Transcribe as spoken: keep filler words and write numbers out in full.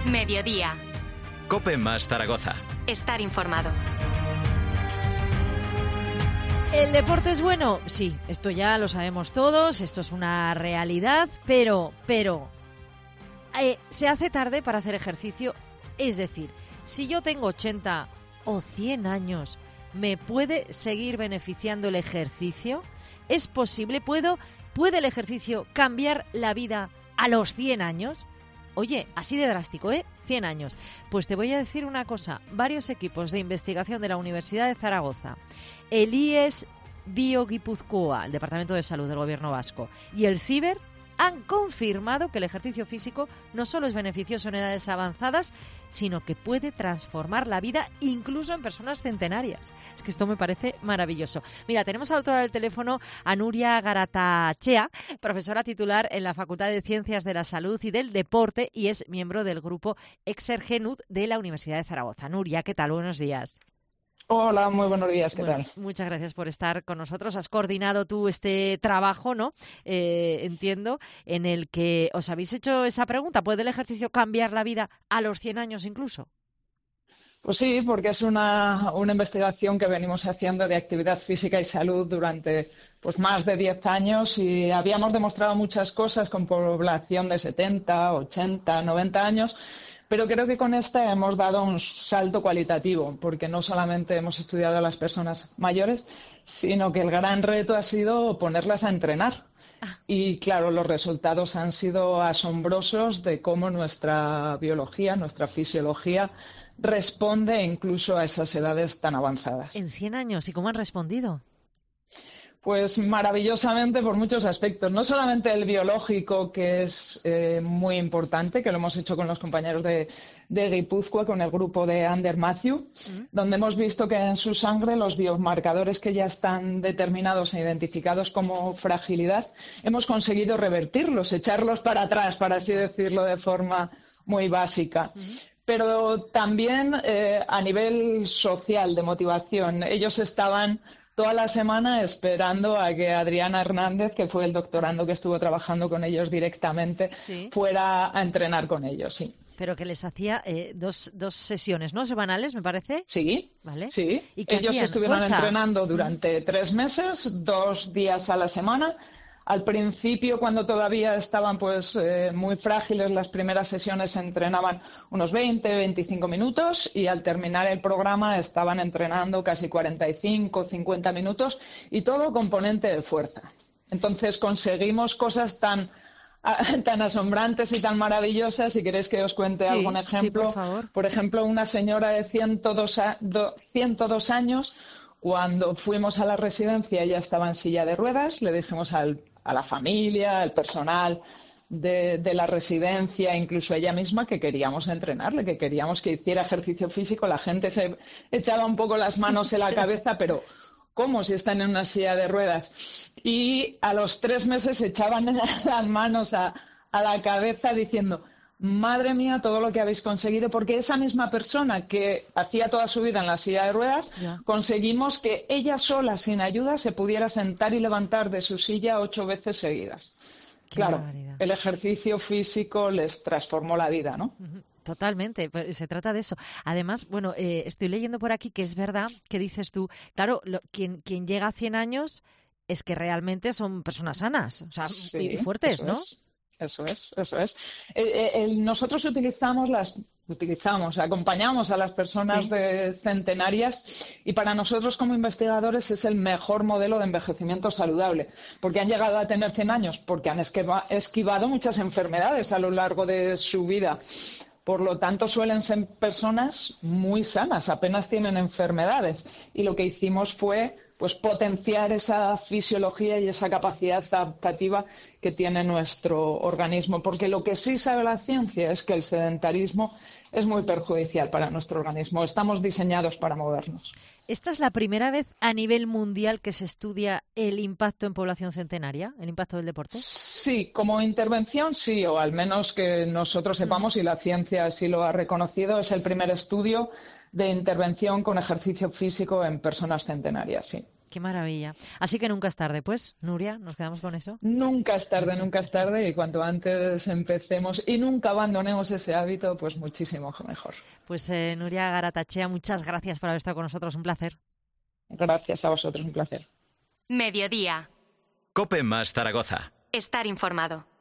Mediodía. COPE más Zaragoza. Estar informado. ¿El deporte es bueno? Sí, esto ya lo sabemos todos, esto es una realidad, pero, pero, eh, se hace tarde para hacer ejercicio. Es decir, si yo tengo ochenta o cien años, ¿me puede seguir beneficiando el ejercicio? ¿Es posible? ¿Puedo, ¿Puede el ejercicio cambiar la vida a los cien años? Oye, así de drástico, ¿eh? cien años. Pues te voy a decir una cosa. Varios equipos de investigación de la Universidad de Zaragoza, el I E S Bio Guipúzcoa, el Departamento de Salud del Gobierno Vasco, y el CIBER han confirmado que el ejercicio físico no solo es beneficioso en edades avanzadas, sino que puede transformar la vida incluso en personas centenarias. Es que esto me parece maravilloso. Mira, tenemos al otro lado del teléfono a Nuria Garatachea, profesora titular en la Facultad de Ciencias de la Salud y del Deporte y es miembro del grupo Exergenud de la Universidad de Zaragoza. Nuria, ¿qué tal? Buenos días. Hola, muy buenos días, ¿qué bueno, tal? Muchas gracias por estar con nosotros. Has coordinado tú este trabajo, ¿no? Eh, entiendo, en el que os habéis hecho esa pregunta. ¿Puede el ejercicio cambiar la vida a los cien años incluso? Pues sí, porque es una, una investigación que venimos haciendo de actividad física y salud durante pues, más de diez años y habíamos demostrado muchas cosas con población de setenta, ochenta, noventa años. Pero creo que con esta hemos dado un salto cualitativo, porque no solamente hemos estudiado a las personas mayores, sino que el gran reto ha sido ponerlas a entrenar. Y claro, los resultados han sido asombrosos de cómo nuestra biología, nuestra fisiología, responde incluso a esas edades tan avanzadas. En cien años, ¿y cómo han respondido? Pues maravillosamente por muchos aspectos, no solamente el biológico, que es eh, muy importante, que lo hemos hecho con los compañeros de, de Guipúzcoa, con el grupo de Ander Matthew, ¿Mm? donde hemos visto que en su sangre los biomarcadores que ya están determinados e identificados como fragilidad, hemos conseguido revertirlos, echarlos para atrás, para así decirlo de forma muy básica. ¿Mm? Pero también eh, a nivel social, de motivación, ellos estaban toda la semana esperando a que Adriana Hernández, que fue el doctorando que estuvo trabajando con ellos directamente, ¿sí? fuera a entrenar con ellos, sí. Pero que les hacía eh, dos, dos sesiones, ¿no? Semanales, me parece. Sí, ¿vale? Sí. ¿Y qué ellos hacían? estuvieron ¿Fuerza? entrenando durante tres meses, dos días a la semana. Al principio, cuando todavía estaban pues eh, muy frágiles, las primeras sesiones se entrenaban unos veinte, veinticinco minutos y al terminar el programa estaban entrenando casi cuarenta y cinco, cincuenta minutos y todo componente de fuerza. Entonces conseguimos cosas tan, tan asombrantes y tan maravillosas. Si queréis que os cuente sí, algún ejemplo. Sí, por favor. Por ejemplo, una señora de ciento dos años, cuando fuimos a la residencia, ella estaba en silla de ruedas, le dijimos al a la familia, al personal de, de la residencia, incluso ella misma, que queríamos entrenarle, que queríamos que hiciera ejercicio físico. La gente se echaba un poco las manos en la cabeza, pero ¿cómo si están en una silla de ruedas? Y a los tres meses se echaban las manos a, a la cabeza diciendo: madre mía, todo lo que habéis conseguido, porque esa misma persona que hacía toda su vida en la silla de ruedas, yeah. conseguimos que ella sola, sin ayuda, se pudiera sentar y levantar de su silla ocho veces seguidas. Qué claro, barbaridad. El ejercicio físico les transformó la vida, ¿no? Uh-huh. Totalmente, se trata de eso. Además, bueno, eh, estoy leyendo por aquí que es verdad que dices tú, claro, lo, quien, quien llega a cien años es que realmente son personas sanas, o sea, sí, y fuertes, ¿no? Es. Eso es, eso es. Eh, eh, nosotros utilizamos las, utilizamos, acompañamos a las personas sí. de centenarias y para nosotros como investigadores es el mejor modelo de envejecimiento saludable, porque han llegado a tener cien años, porque han esquiva, esquivado muchas enfermedades a lo largo de su vida. Por lo tanto, suelen ser personas muy sanas, apenas tienen enfermedades. Y lo que hicimos fue pues potenciar esa fisiología y esa capacidad adaptativa que tiene nuestro organismo, porque lo que sí sabe la ciencia es que el sedentarismo es muy perjudicial para nuestro organismo. Estamos diseñados para movernos. ¿Esta es la primera vez a nivel mundial que se estudia el impacto en población centenaria, el impacto del deporte? Sí, como intervención sí, o al menos que nosotros sepamos, y la ciencia así lo ha reconocido, es el primer estudio de intervención con ejercicio físico en personas centenarias, sí. Qué maravilla. Así que nunca es tarde, pues, Nuria, nos quedamos con eso. Nunca es tarde, nunca es tarde y cuanto antes empecemos y nunca abandonemos ese hábito, pues muchísimo mejor. Pues eh, Nuria Garatachea, muchas gracias por haber estado con nosotros, un placer. Gracias a vosotros, un placer. Mediodía. COPE más Zaragoza. Estar informado.